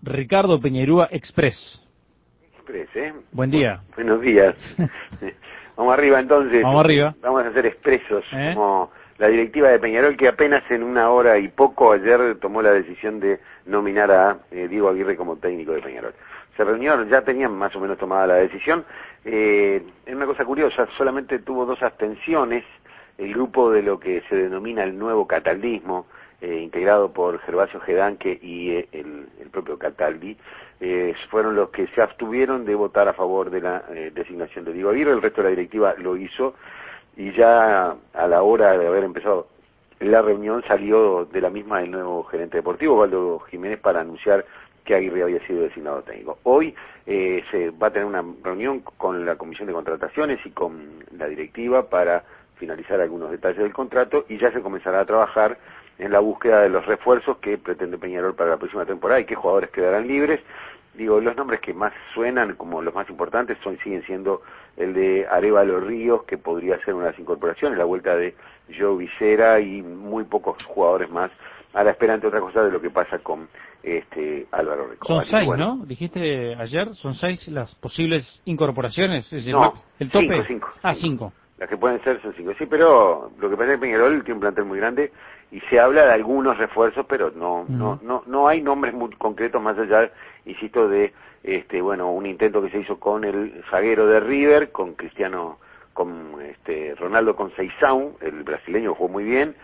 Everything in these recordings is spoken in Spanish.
Ricardo Peñarúa Express. Express, Buen día. Buenos días. Vamos arriba entonces. Vamos arriba. Vamos a ser expresos, como la directiva de Peñarol, que apenas en una hora y poco ayer tomó la decisión de nominar a Diego Aguirre como técnico de Peñarol. Se reunieron, ya tenían más o menos tomada la decisión. Es una cosa curiosa, solamente tuvo 2 abstenciones el grupo de lo que se denomina el nuevo cataldismo, integrado por Gervasio Gedanque y el propio Cataldi, fueron los que se abstuvieron de votar a favor de la designación de Diego Aguirre. El resto de la directiva lo hizo, y ya a la hora de haber empezado la reunión salió de la misma el nuevo gerente deportivo, Waldo Jiménez, para anunciar que Aguirre había sido designado técnico. Hoy se va a tener una reunión con la Comisión de Contrataciones y con la directiva para finalizar algunos detalles del contrato, y ya se comenzará a trabajar en la búsqueda de los refuerzos que pretende Peñarol para la próxima temporada y qué jugadores quedarán libres. Digo, los nombres que más suenan como los más importantes siguen siendo el de Arévalo Ríos, que podría ser una de las incorporaciones, la vuelta de Joe Vicera y muy pocos jugadores más, a la espera, entre otras cosas, de lo que pasa con Álvaro Recoba. Son 6, bueno, ¿no? Dijiste ayer, son 6 las posibles incorporaciones. Es decir, no, Max, el tope. 5. 5. Las que pueden ser son 5, sí, pero lo que pasa es que Peñarol tiene un plantel muy grande y se habla de algunos refuerzos, pero no hay nombres muy concretos más allá, insisto, de un intento que se hizo con el zaguero de River, con Cristiano, con Ronaldo Conceição, el brasileño, jugó muy bien.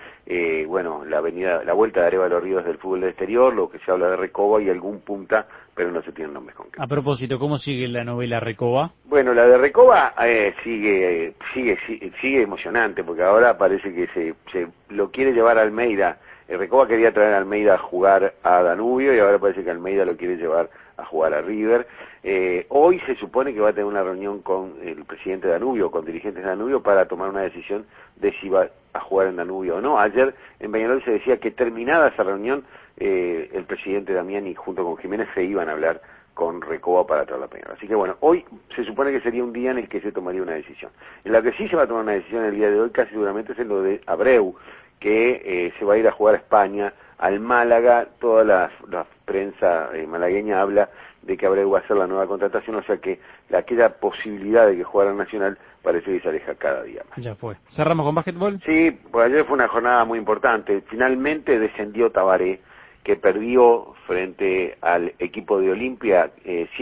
La vuelta de Arévalo Ríos del fútbol del exterior, lo que se habla de Recoba y algún punta, pero no se tienen nombres concretos. A propósito, ¿cómo sigue la novela Recoba? Bueno, la de Recoba sigue emocionante, porque ahora parece que se lo quiere llevar a Almeida. Recoba quería traer a Almeida a jugar a Danubio, y ahora parece que Almeida lo quiere llevar a jugar a River. Hoy se supone que va a tener una reunión con el presidente de Danubio, con dirigentes de Danubio, para tomar una decisión de si va a jugar en Danubio o no. Ayer en Peñarol se decía que terminada esa reunión, el presidente Damiani junto con Jiménez se iban a hablar con Recoba para traer la Peñarol. Así que bueno, hoy se supone que sería un día en el que se tomaría una decisión. En la que sí se va a tomar una decisión el día de hoy, casi seguramente, es en lo de Abreu, que se va a ir a jugar a España, al Málaga. Toda la prensa malagueña habla de que Abreu va a ser la nueva contratación, o sea que aquella posibilidad de que jugara en Nacional parece que se aleja cada día más. Ya fue. ¿Cerramos con básquetbol? Sí, pues ayer fue una jornada muy importante. Finalmente descendió Tabaré, que perdió frente al equipo de Olimpia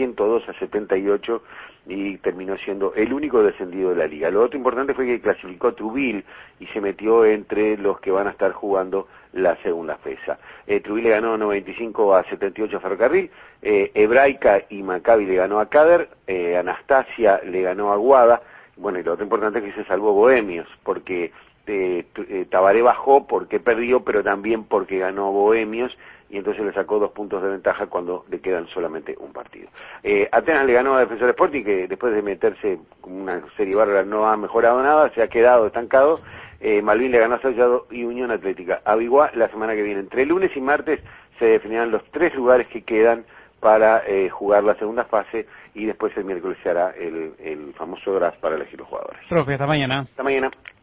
102-78, y terminó siendo el único descendido de la liga. Lo otro importante fue que clasificó Trubil y se metió entre los que van a estar jugando la segunda fecha. Trubil le ganó 95-78 a Ferrocarril, Hebraica y Maccabi le ganó a Cader, Anastasia le ganó a Guada. Bueno, y lo otro importante es que se salvó Bohemios, porque Tabaré bajó porque perdió, pero también porque ganó Bohemios, y entonces le sacó 2 puntos de ventaja cuando le quedan solamente un partido. Atenas le ganó a Defensor Sporting, que después de meterse con una serie bárbara no ha mejorado nada, se ha quedado estancado. Malvin le ganó a Sellado y Unión Atlética a Biguá. La semana que viene, entre lunes y martes, se definirán los 3 lugares que quedan para jugar la segunda fase, y después el miércoles se hará el famoso draft para elegir los jugadores. Profe, hasta mañana. Hasta mañana.